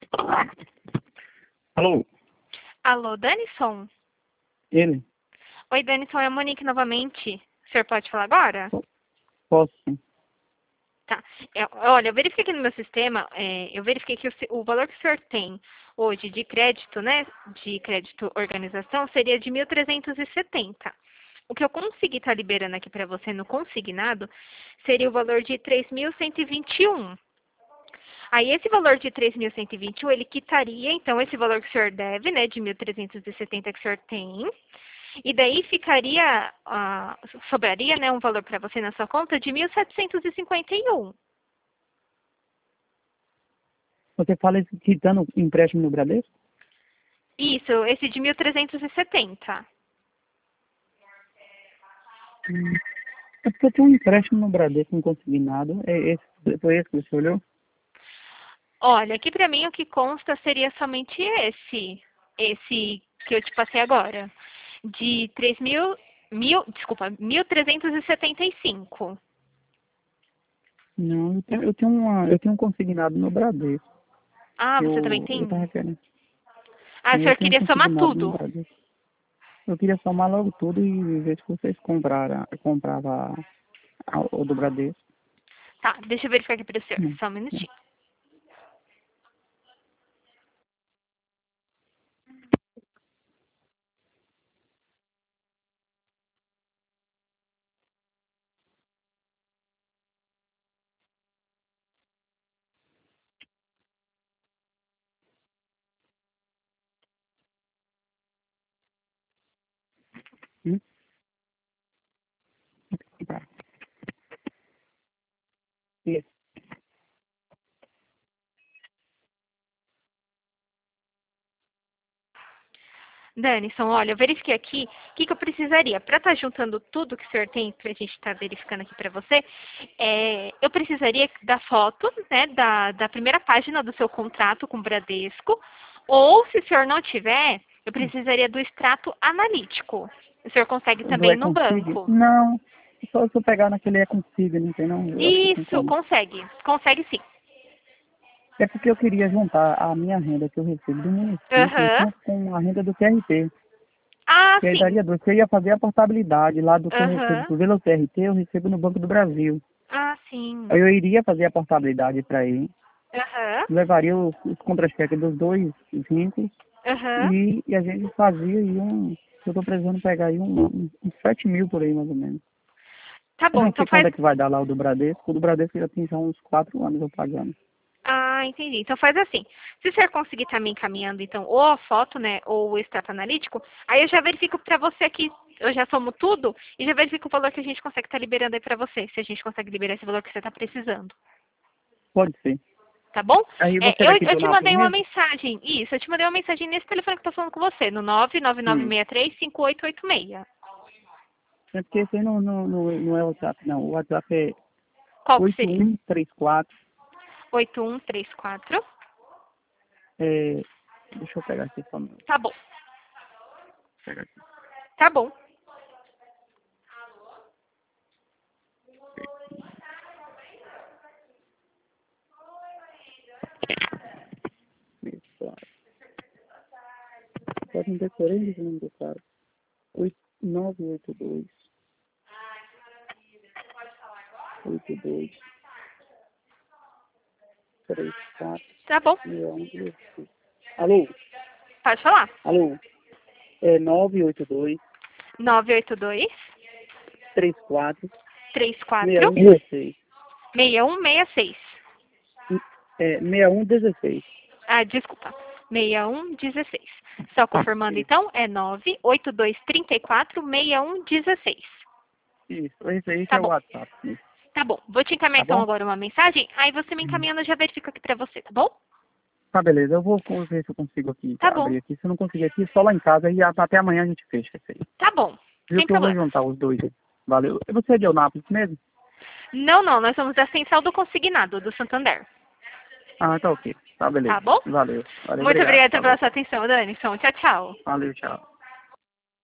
Alô? Alô, Danison? Ele? Oi, Danison, é a Monique novamente. O senhor pode falar agora? Posso sim. Tá. Olha, eu verifiquei aqui no meu sistema, eu verifiquei que o valor que o senhor tem hoje de crédito, né, de crédito organização, seria de 1.370. O que eu consegui estar liberando aqui para você no consignado seria o valor de 3.121. Aí, esse valor de 3.121, ele quitaria, então, esse valor que o senhor deve, né, de 1.370 que o senhor tem. E daí ficaria, sobraria, né, um valor para você na sua conta de 1.751. Você fala isso quitando empréstimo no Bradesco? Isso, esse de 1.370. É porque eu tenho um empréstimo no Bradesco, um consignado. Foi esse que você olhou? Olha, aqui para mim o que consta seria somente esse que eu te passei agora, de 1.375. Não, eu tenho um consignado no Bradesco. Ah, você também Eu tem? tava querendo. Ah, o Eu senhor tenho um queria somar consignado no tudo. Bradesco. Eu queria somar logo tudo e ver se vocês comprava o do Bradesco. Tá, deixa eu verificar aqui para o senhor, Hum, só um hum. minutinho. Hum? Tá. Isso. Danison, olha, eu verifiquei aqui o que eu precisaria. Para estar juntando tudo que o senhor tem, que a gente está verificando aqui para você, eu precisaria da foto, né, da primeira página do seu contrato com o Bradesco, ou, se o senhor não tiver, eu precisaria do extrato analítico. O senhor consegue Do também no Econsig? banco. Não. Só se eu pegar naquele Econsig, não tem não? Eu acho que tem Isso, como. consegue. Consegue sim. É porque eu queria juntar a minha renda que eu recebo do município Aham. com a renda do TRT. Ah, Que aí sim. daria dois. Eu ia fazer a portabilidade lá do que eu recebo Aham. pelo TRT, eu recebo no Banco do Brasil. Ah, sim. Aí eu iria fazer a portabilidade para ele, Aham. levaria os contra-cheques dos dois vínculos Aham. e a gente fazia aí eu tô precisando pegar aí uns 7 mil por aí mais ou menos. Tá Eu bom, não então sei quanto faz. é que vai dar lá o do Bradesco. O do Bradesco já tem já uns 4 anos eu pagando. Ah, entendi. Então faz assim. Se o senhor conseguir estar me encaminhando, então, ou a foto, né, ou o extrato analítico, aí eu já verifico para você aqui, eu já somo tudo e já verifico o valor que a gente consegue estar liberando aí para você, se a gente consegue liberar esse valor que você está precisando. Pode ser. Tá bom? Aí você é Eu, daqui eu do te Nápoles mandei uma mesmo? mensagem. Isso, eu te mandei uma mensagem nesse telefone que eu tô falando com você, no Hum. 99963-5886. É porque esse aí não é o WhatsApp, não. O WhatsApp é Qual que seria? 8134. 8134. É, deixa eu pegar aqui só um minuto. Tá bom. Pegar aqui. Tá bom. Isso. Pode me decorei esse nome do cara. 982 82 34 Tá bom. 61. Alô? Pode falar. Alô? É 982 982 34 34 6116. 6166. É 6116. Ah, desculpa. 6116. Só confirmando Isso. então, é 98234 6116. Isso. Esse Tá é o bom. WhatsApp. Isso. Tá bom. Vou te encaminhar Tá então bom? agora uma mensagem, aí você me encaminhando, eu já verifico aqui pra você, tá bom? Tá, beleza. Eu vou ver se eu consigo aqui Tá bom. abrir aqui. Se eu não conseguir aqui, só lá em casa e até amanhã a gente fecha isso aí. Tá bom. Viu Sem que eu vou problemas. juntar os dois aí. Valeu. E você é de Eunápolis mesmo? Não, não, nós somos da Central do Consignado, do Santander. Ah, tá ok. Tá, beleza. Tá bom? Valeu. Valeu, Muito obrigado. obrigada pela Falou. sua atenção, Danison. Tchau, tchau. Valeu, tchau.